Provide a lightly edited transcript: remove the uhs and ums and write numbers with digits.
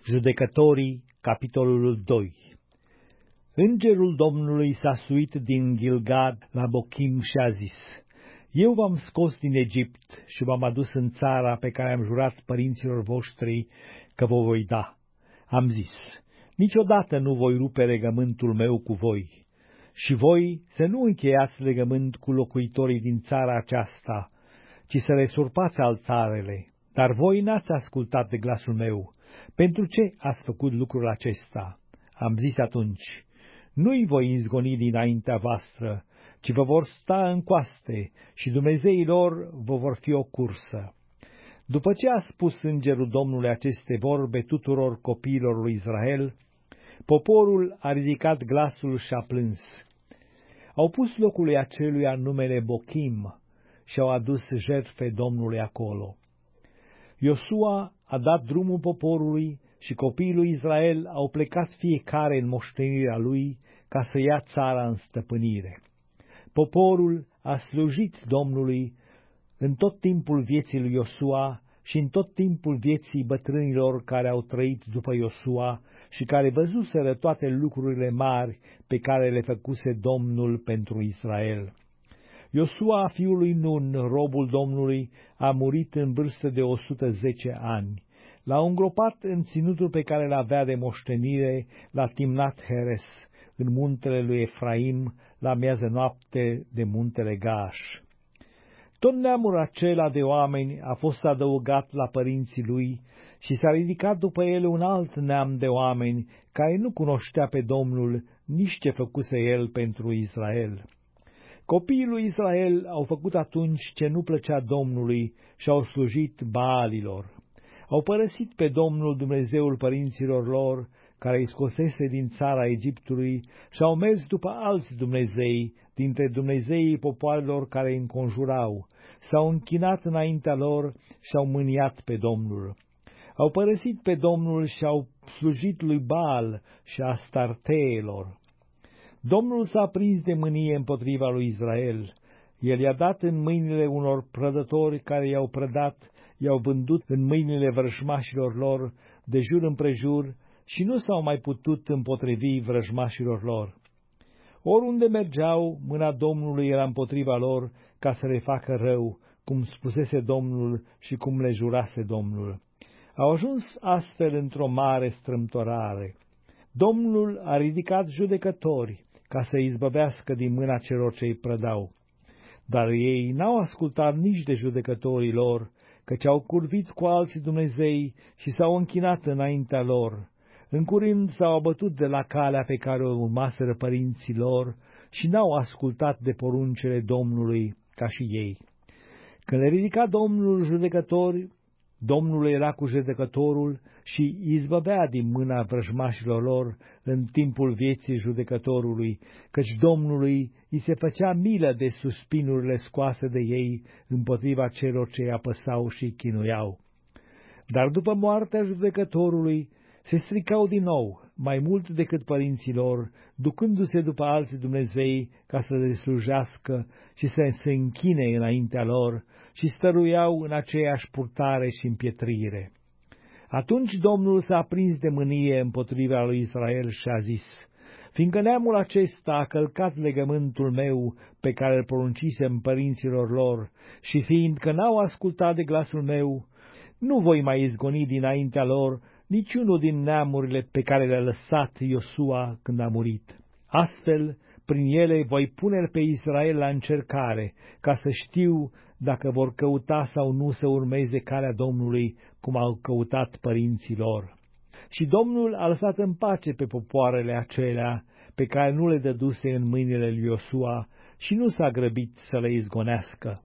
Judecătorii, capitolul 2. Îngerul Domnului s-a suit din Gilgad la Bochim și a zis: Eu v-am scos din Egipt și v-am adus în țara pe care am jurat părinților voștri că vă voi da. Am zis: niciodată nu voi rupe legământul meu cu voi, și voi să nu încheiați legământ cu locuitorii din țara aceasta, ci să le surpați altarele. Dar voi n-ați ascultat de glasul meu. Pentru ce ați făcut lucrul acesta? Am zis atunci: nu-i voi izgoni dinaintea voastră, ci vă vor sta în coaste și Dumnezeii lor vă vor fi o cursă. După ce a spus îngerul Domnului aceste vorbe tuturor copiilor lui Israel, poporul a ridicat glasul și a plâns. Au pus locului aceluia numele Bochim și au adus jertfe Domnului acolo. Iosua a dat drumul poporului și copiii lui Israel au plecat fiecare în moștenirea lui ca să ia țara în stăpânire. Poporul a slujit Domnului în tot timpul vieții lui Iosua și în tot timpul vieții bătrânilor care au trăit după Iosua și care văzuseră toate lucrurile mari pe care le făcuse Domnul pentru Israel. Iosua, fiul lui Nun, robul Domnului, a murit în vârstă de 110 ani. L-au îngropat în ținutul pe care l-avea de moștenire la Timnat-Heres, în muntele lui Efraim, la miază noapte de muntele Gaș. Tot neamul acela de oameni a fost adăugat la părinții lui și s-a ridicat după ele un alt neam de oameni care nu cunoștea pe Domnul, nici ce făcuse el pentru Israel. Copiii lui Israel au făcut atunci ce nu plăcea Domnului și au slujit Baalilor. Au părăsit pe Domnul Dumnezeul părinților lor, care îi scosese din țara Egiptului, și au mers după alți Dumnezei, dintre Dumnezeii popoarelor care îi înconjurau, s-au închinat înaintea lor și au mâniat pe Domnul. Au părăsit pe Domnul și au slujit lui Baal și Astarteelor. Domnul s-a prins de mânie împotriva lui Israel. El i-a dat în mâinile unor prădători care i-au prădat, i-au vândut în mâinile vrăjmașilor lor de jur împrejur și nu s-au mai putut împotrivi vrăjmașilor lor. Oriunde mergeau, mâna Domnului era împotriva lor ca să le facă rău, cum spusese Domnul și cum le jurase Domnul. Au ajuns astfel într-o mare strâmtorare. Domnul a ridicat judecători ca să izbăvească din mâna celor ce îi prădau. Dar ei n-au ascultat nici de judecătorii lor, căci au curvit cu alții Dumnezei și s-au închinat înaintea lor. În curând s-au abătut de la calea pe care o urmaseră părinții lor și n-au ascultat de poruncele Domnului ca și ei. Când le ridica Domnul judecători, Domnul era cu judecătorul și izbăvea din mâna vrăjmașilor lor în timpul vieții judecătorului, căci Domnului îi se făcea milă de suspinurile scoase de ei împotriva celor ce îi apăsau și îi chinuiau. Dar după moartea judecătorului se stricau din nou, mai mult decât părinții lor, ducându-se după alții Dumnezei ca să le slujească și să se închine înaintea lor, și stăruiau în aceeași purtare și împietrire. Atunci Domnul s-a aprins de mânie împotriva lui Israel și a zis: fiindcă neamul acesta a călcat legământul meu pe care îl poruncisem părinților lor și fiindcă n-au ascultat de glasul meu, nu voi mai izgoni dinaintea lor niciunul din neamurile pe care le-a lăsat Iosua când a murit. Astfel, prin ele voi pune pe Israel la încercare, ca să știu dacă vor căuta sau nu să urmeze calea Domnului, cum au căutat părinții lor. Și Domnul a lăsat în pace pe popoarele acelea, pe care nu le dăduse în mâinile lui Iosua, și nu s-a grăbit să le izgonească.